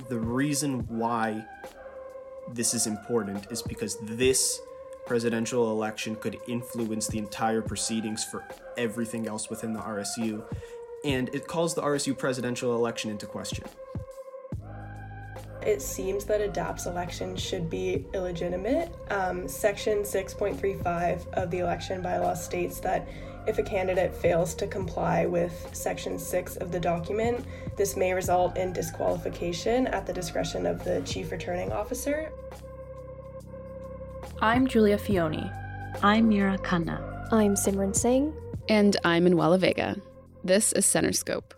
The reason why this is important is because this presidential election could influence the entire proceedings for everything else within the RSU, and it calls the RSU presidential election into question. It seems that ADAPT's election should be illegitimate. Section 6.35 of the election bylaw states that if a candidate fails to comply with Section 6 of the document, this may result in disqualification at the discretion of the Chief Returning Officer. I'm Julia Fioni. I'm Mira Khanna. I'm Simran Singh. And I'm Manuela Vega. This is CenterScope.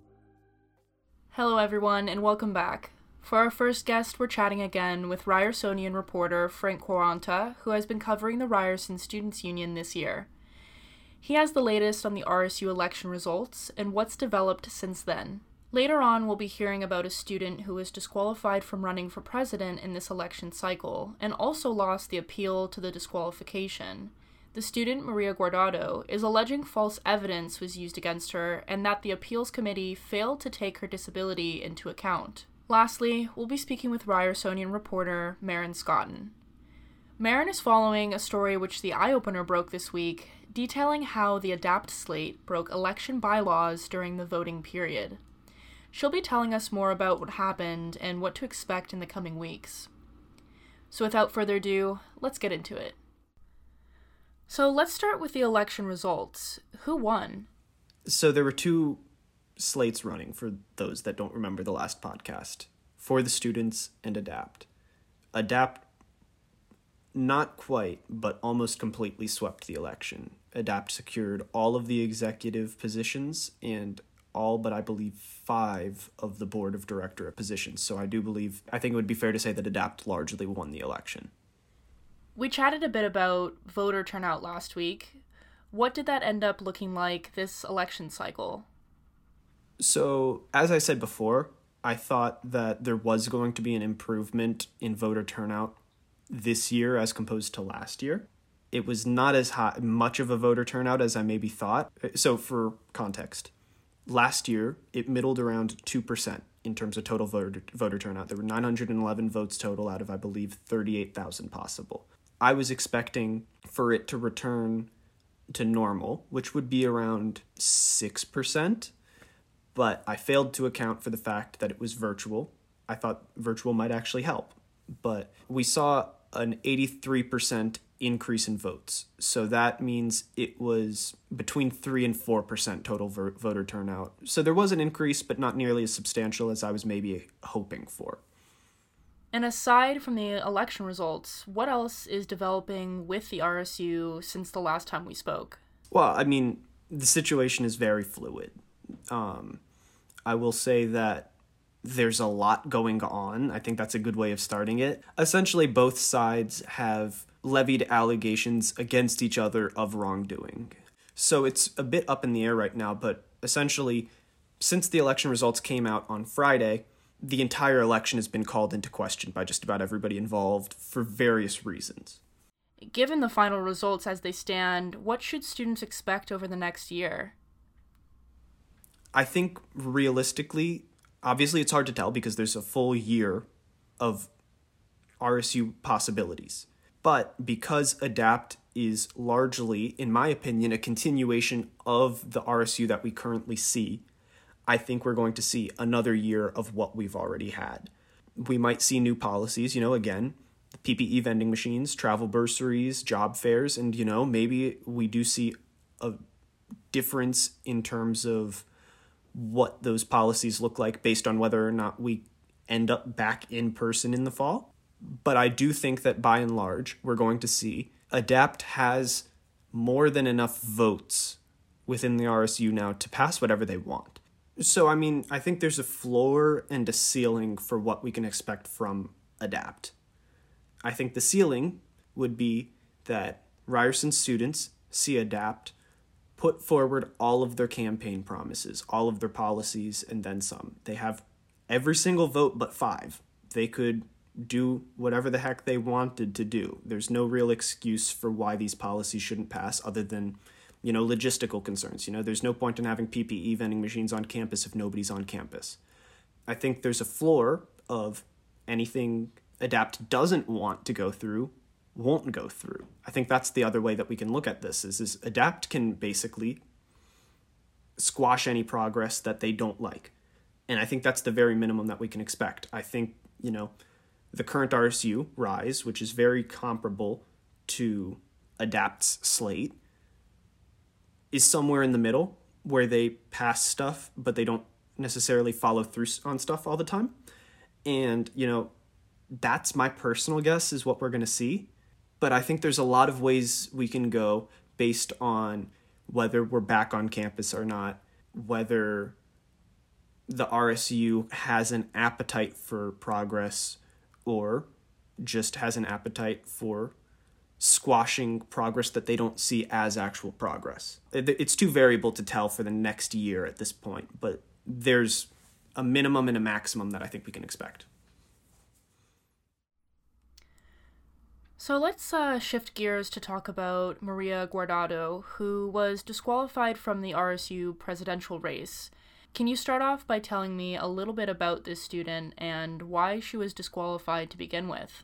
Hello everyone, and welcome back. For our first guest, we're chatting again with Ryersonian reporter Frank Quaranta, who has been covering the Ryerson Students' Union this year. He has the latest on the RSU election results and what's developed since then. Later on, we'll be hearing about a student who was disqualified from running for president in this election cycle and also lost the appeal to the disqualification. The student, Maria Guardado, is alleging false evidence was used against her and that the appeals committee failed to take her disability into account. Lastly, we'll be speaking with Ryersonian reporter Maren Scotton. Maren is following a story which the Eye Opener broke this week, detailing how the ADAPT slate broke election bylaws during the voting period. She'll be telling us more about what happened and what to expect in the coming weeks. So without further ado, let's get into it. So let's start with the election results. Who won? So there were two slates running, for those that don't remember the last podcast, for the students and ADAPT. ADAPT, not quite, but almost completely swept the election. ADAPT secured all of the executive positions and all but, I believe, 5 of the board of director positions. So I think it would be fair to say that ADAPT largely won the election. We chatted a bit about voter turnout last week. What did that end up looking like this election cycle? So, as I said before, I thought that there was going to be an improvement in voter turnout this year as opposed to last year. It was not as much of a voter turnout as I maybe thought. So, for context, last year, it middled around 2% in terms of total voter turnout. There were 911 votes total out of, I believe, 38,000 possible. I was expecting for it to return to normal, which would be around 6%. But I failed to account for the fact that it was virtual. I thought virtual might actually help. But we saw an 83% increase in votes. So that means it was between 3 and 4% total voter turnout. So there was an increase, but not nearly as substantial as I was maybe hoping for. And aside from the election results, what else is developing with the RSU since the last time we spoke? Well, I mean, the situation is very fluid. I will say that there's a lot going on. I think that's a good way of starting it. Essentially, both sides have levied allegations against each other of wrongdoing. So it's a bit up in the air right now, but essentially, since the election results came out on Friday, the entire election has been called into question by just about everybody involved for various reasons. Given the final results as they stand, what should students expect over the next year? I think realistically, obviously it's hard to tell because there's a full year of RSU possibilities. But because ADAPT is largely, in my opinion, a continuation of the RSU that we currently see, I think we're going to see another year of what we've already had. We might see new policies, again, PPE vending machines, travel bursaries, job fairs, and, maybe we do see a difference in terms of what those policies look like based on whether or not we end up back in person in the fall. But I do think that by and large, we're going to see ADAPT has more than enough votes within the RSU now to pass whatever they want. So, I think there's a floor and a ceiling for what we can expect from ADAPT. I think the ceiling would be that Ryerson students see ADAPT put forward all of their campaign promises, all of their policies, and then some. They have every single vote but 5. They could do whatever the heck they wanted to do. There's no real excuse for why these policies shouldn't pass other than, logistical concerns. There's no point in having PPE vending machines on campus if nobody's on campus. I think there's a floor of anything ADAPT doesn't want to go through won't go through. I think that's the other way that we can look at this, is ADAPT can basically squash any progress that they don't like. And I think that's the very minimum that we can expect. I think, the current RSU, RISE, which is very comparable to ADAPT's slate, is somewhere in the middle where they pass stuff, but they don't necessarily follow through on stuff all the time. And, that's my personal guess is what we're going to see. But I think there's a lot of ways we can go based on whether we're back on campus or not, whether the RSU has an appetite for progress or just has an appetite for squashing progress that they don't see as actual progress. It's too variable to tell for the next year at this point, but there's a minimum and a maximum that I think we can expect. So let's shift gears to talk about Maria Guardado, who was disqualified from the RSU presidential race. Can you start off by telling me a little bit about this student and why she was disqualified to begin with?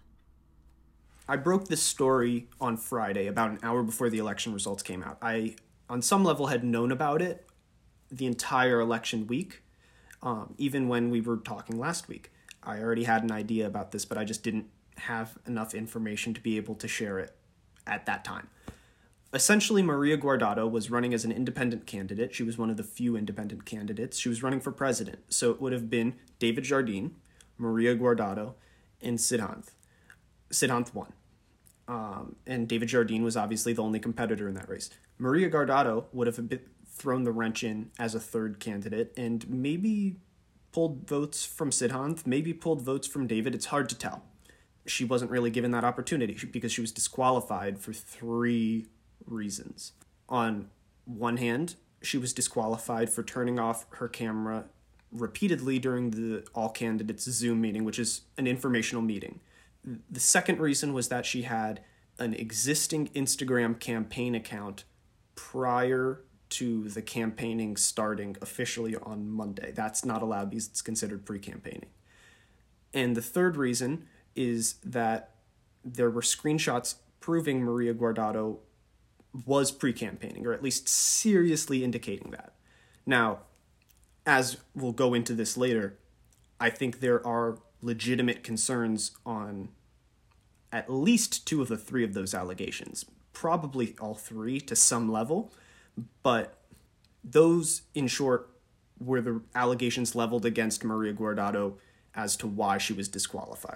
I broke this story on Friday, about an hour before the election results came out. I, on some level, had known about it the entire election week, even when we were talking last week. I already had an idea about this, but I just didn't have enough information to be able to share it at that time. Essentially, Maria Guardado was running as an independent candidate. She was one of the few independent candidates. She was running for president. So it would have been David Jardine, Maria Guardado, and Siddhanth. Siddhanth won. And David Jardine was obviously the only competitor in that race. Maria Guardado would have thrown the wrench in as a third candidate and maybe pulled votes from Siddhanth, maybe pulled votes from David. It's hard to tell. She wasn't really given that opportunity because she was disqualified for 3 reasons. On one hand, she was disqualified for turning off her camera repeatedly during the all candidates Zoom meeting, which is an informational meeting. The second reason was that she had an existing Instagram campaign account prior to the campaigning starting officially on Monday. That's not allowed because it's considered pre-campaigning. And the third reason is that there were screenshots proving Maria Guardado was pre-campaigning, or at least seriously indicating that. Now, as we'll go into this later, I think there are legitimate concerns on at least 2 of the 3 of those allegations, probably all 3 to some level, but those, in short, were the allegations leveled against Maria Guardado as to why she was disqualified.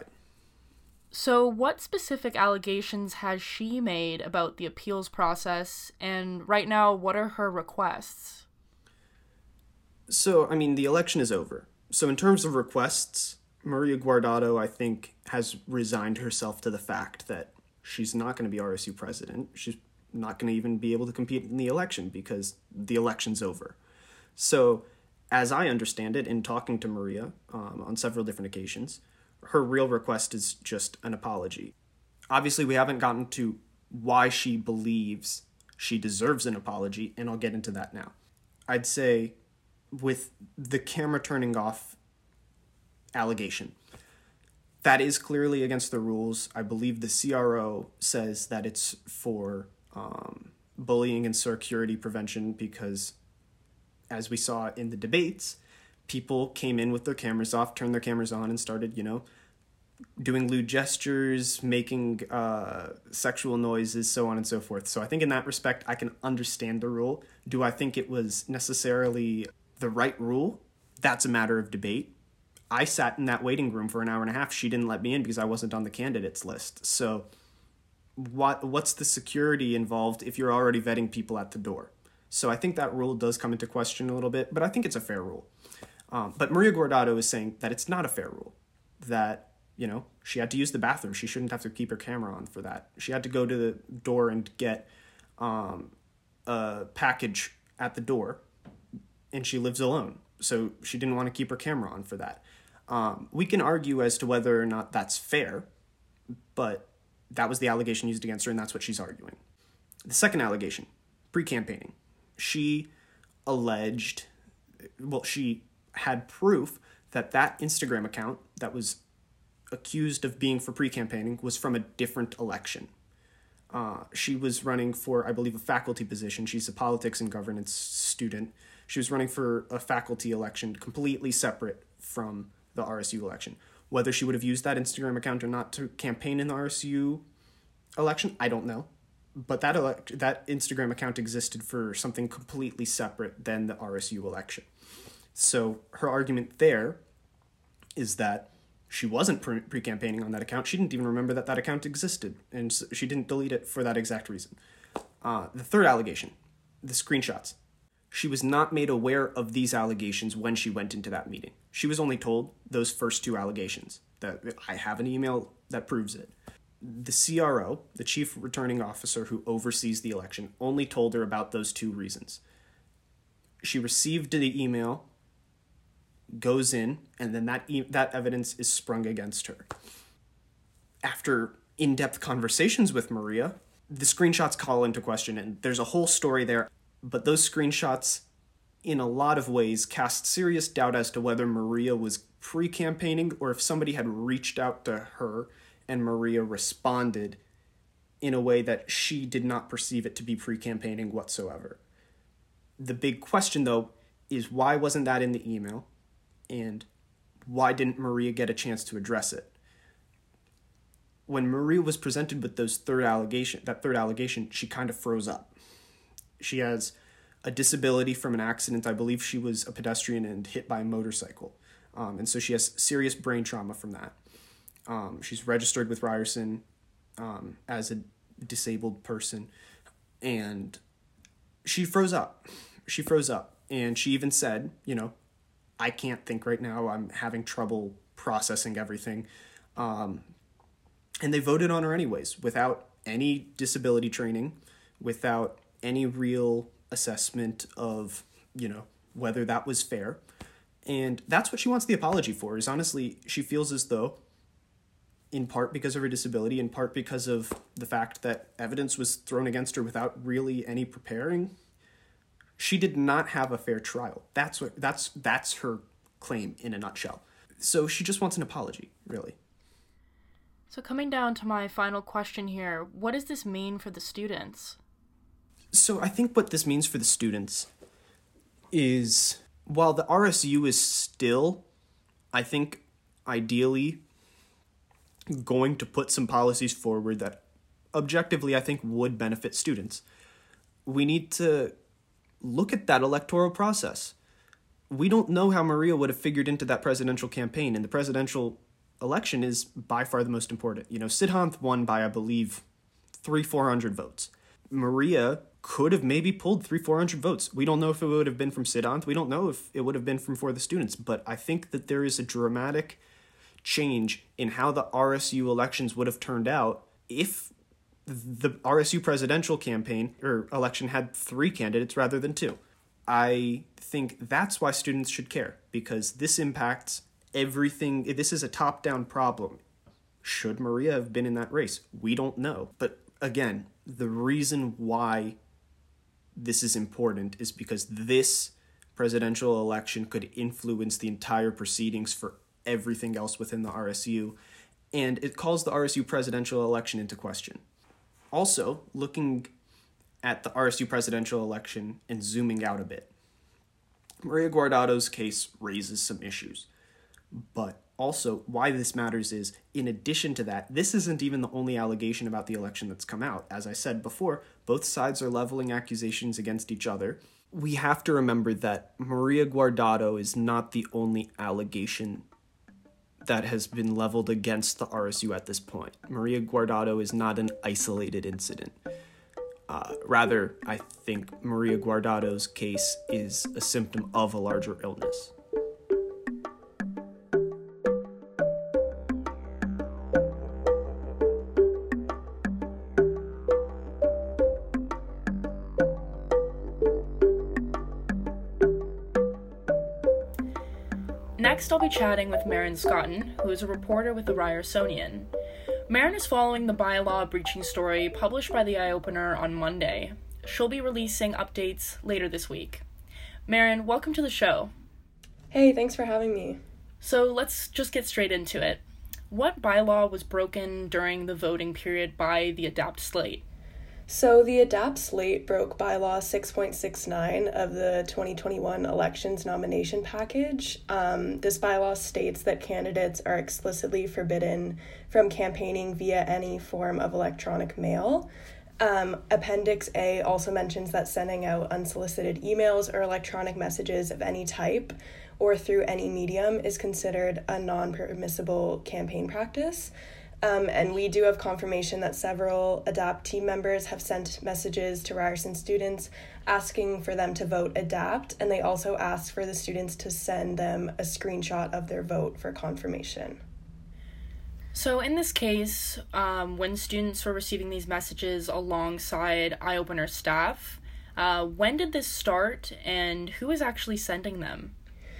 So what specific allegations has she made about the appeals process, and right now, what are her requests? So, the election is over. So in terms of requests, Maria Guardado, I think, has resigned herself to the fact that she's not going to be RSU president. She's not going to even be able to compete in the election because the election's over. So, as I understand it, in talking to Maria on several different occasions, her real request is just an apology. Obviously, we haven't gotten to why she believes she deserves an apology, and I'll get into that now. I'd say with the camera turning off allegation, that is clearly against the rules. I believe the CRO says that it's for bullying and security prevention because, as we saw in the debates, people came in with their cameras off, turned their cameras on, and started, doing lewd gestures, making sexual noises, so on and so forth. So I think in that respect, I can understand the rule. Do I think it was necessarily the right rule? That's a matter of debate. I sat in that waiting room for an hour and a half. She didn't let me in because I wasn't on the candidates list. So what's the security involved if you're already vetting people at the door? So I think that rule does come into question a little bit, but I think it's a fair rule. But Maria Guardado is saying that it's not a fair rule, that, she had to use the bathroom. She shouldn't have to keep her camera on for that. She had to go to the door and get a package at the door, and she lives alone. So she didn't want to keep her camera on for that. We can argue as to whether or not that's fair, but that was the allegation used against her, and that's what she's arguing. The second allegation, pre-campaigning. She alleged, she had proof that Instagram account that was accused of being for pre-campaigning was from a different election. She was running for, I believe, a faculty position. She's a politics and governance student. She was running for a faculty election completely separate from the RSU election. Whether she would have used that Instagram account or not to campaign in the RSU election, I don't know. But that Instagram account existed for something completely separate than the RSU election. So her argument there is that she wasn't pre-campaigning on that account. She didn't even remember that account existed, and she didn't delete it for that exact reason. The third allegation, the screenshots. She was not made aware of these allegations when she went into that meeting. She was only told those first two allegations, that I have an email that proves it. The CRO, the chief returning officer who oversees the election, only told her about those two reasons. She received the email, goes in, and then that evidence is sprung against her. After in-depth conversations with Maria, the screenshots call into question, and there's a whole story there, but those screenshots, in a lot of ways, cast serious doubt as to whether Maria was pre-campaigning or if somebody had reached out to her and Maria responded in a way that she did not perceive it to be pre-campaigning whatsoever. The big question, though, is why wasn't that in the email? And why didn't Maria get a chance to address it? When Maria was presented with that third allegation, she kind of froze up. She has a disability from an accident. I believe she was a pedestrian and hit by a motorcycle. And so she has serious brain trauma from that. She's registered with Ryerson as a disabled person. And she froze up. And she even said, I can't think right now. I'm having trouble processing everything. And they voted on her anyways, without any disability training, without any real assessment of, whether that was fair. And that's what she wants the apology for, is honestly, she feels as though, in part because of her disability, in part because of the fact that evidence was thrown against her without really any preparing, she did not have a fair trial. That's her claim in a nutshell. So she just wants an apology, really. So coming down to my final question here, what does this mean for the students? So I think what this means for the students is, while the RSU is still, I think, ideally going to put some policies forward that objectively I think would benefit students, we need to look at that electoral process. We don't know how Maria would have figured into that presidential campaign, and the presidential election is by far the most important. Sidhanth won by, I believe, 300-400 votes. Maria could have maybe pulled 300-400 votes. We don't know if it would have been from Sidhanth. We don't know if it would have been from For the Students, but I think that there is a dramatic change in how the RSU elections would have turned out if the RSU presidential campaign or election had 3 candidates rather than 2. I think that's why students should care, because this impacts everything. This is a top-down problem. Should Maria have been in that race? We don't know. But again, the reason why this is important is because this presidential election could influence the entire proceedings for everything else within the RSU, and it calls the RSU presidential election into question. Also, looking at the RSU presidential election and zooming out a bit, Maria Guardado's case raises some issues. But also, why this matters is, in addition to that, this isn't even the only allegation about the election that's come out. As I said before, both sides are leveling accusations against each other. We have to remember that Maria Guardado is not the only allegation that has been leveled against the RSU at this point. Maria Guardado is not an isolated incident. Rather, I think Maria Guardado's case is a symptom of a larger illness. Next, I'll be chatting with Marin Scotton, who is a reporter with the Ryerson. Marin is following the bylaw breaching story published by the Eye Opener on Monday. She'll be releasing updates later this week. Marin, welcome to the show. Hey, thanks for having me. So let's just get straight into it. What bylaw was broken during the voting period by the ADAPT slate? So the ADAPT slate broke bylaw 6.69 of the 2021 elections nomination package. This bylaw states that candidates are explicitly forbidden from campaigning via any form of electronic mail. Appendix A also mentions that sending out unsolicited emails or electronic messages of any type or through any medium is considered a non-permissible campaign practice. And we do have confirmation that several ADAPT team members have sent messages to Ryerson students asking for them to vote ADAPT, and they also asked for the students to send them a screenshot of their vote for confirmation. So in this case, when students were receiving these messages alongside EyeOpener staff, when did this start and who is actually sending them?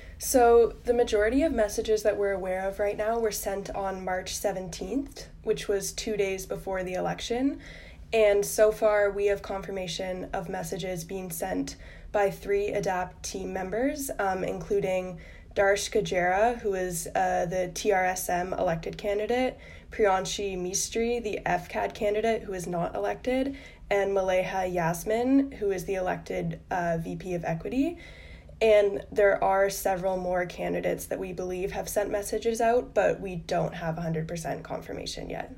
So the majority of messages that we're aware of right now were sent on March 17th, which was 2 days before the election. And so far, we have confirmation of messages being sent by 3 ADAPT team members, including Darsh Gajera, who is the TRSM elected candidate, Priyanshi Mistry, the FCAD candidate who is not elected, and Maleha Yasmin, who is the elected VP of Equity. And there are several more candidates that we believe have sent messages out, but we don't have 100% confirmation yet.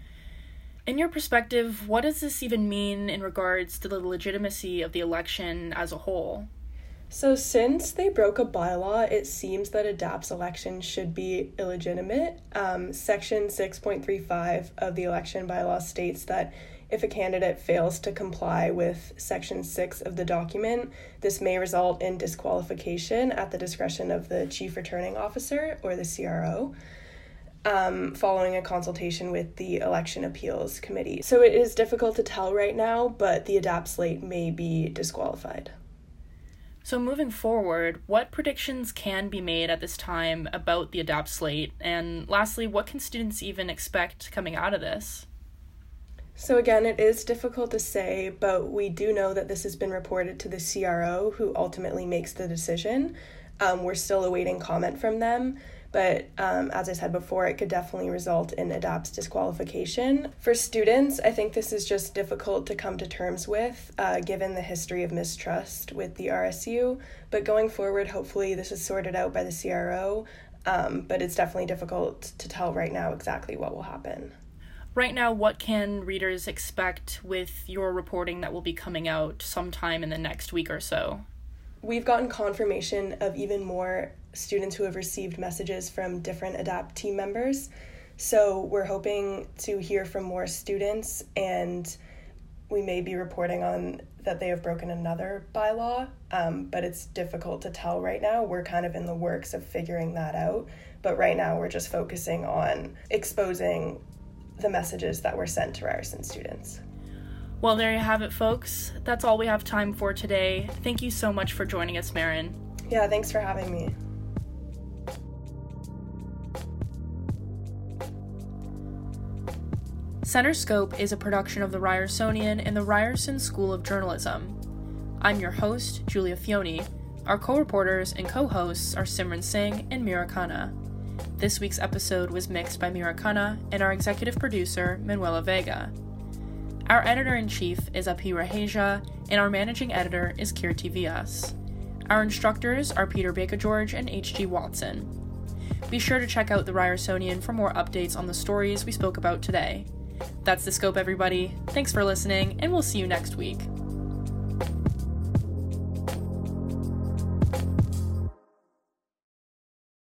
In your perspective, what does this even mean in regards to the legitimacy of the election as a whole? So since they broke a bylaw, it seems that ADAPT's election should be illegitimate. Section 6.35 of the election bylaw states that if a candidate fails to comply with Section 6 of the document, this may result in disqualification at the discretion of the Chief Returning Officer, or the CRO, following a consultation with the Election Appeals Committee. So it is difficult to tell right now, but the ADAPT slate may be disqualified. So moving forward, what predictions can be made at this time about the ADAPT slate? And lastly, what can students even expect coming out of this? So again, it is difficult to say, but we do know that this has been reported to the CRO, who ultimately makes the decision. We're still awaiting comment from them, but as I said before, it could definitely result in ADAPT's disqualification. For students, I think this is just difficult to come to terms with, given the history of mistrust with the RSU, but going forward, hopefully this is sorted out by the CRO, but it's definitely difficult to tell right now exactly what will happen. Right now, what can readers expect with your reporting that will be coming out sometime in the next week or so? We've gotten confirmation of even more students who have received messages from different ADAPT team members. So we're hoping to hear from more students, and we may be reporting on that they have broken another bylaw, but it's difficult to tell right now. We're kind of in the works of figuring that out, but right now we're just focusing on exposing the messages that were sent to Ryerson students. Well, there you have it, folks. That's all we have time for today. Thank you so much for joining us, Marin. Yeah, thanks for having me. Center Scope is a production of the Ryersonian and the Ryerson School of Journalism. I'm your host, Julia Fioni. Our co-reporters and co-hosts are Simran Singh and Mira Khanna. This week's episode was mixed by Mira Khanna and our executive producer, Manuela Vega. Our editor-in-chief is Api Raheja, and our managing editor is Kirti Vyas. Our instructors are Peter Baker-George and H.G. Watson. Be sure to check out the Ryersonian for more updates on the stories we spoke about today. That's The Scope, everybody. Thanks for listening, and we'll see you next week.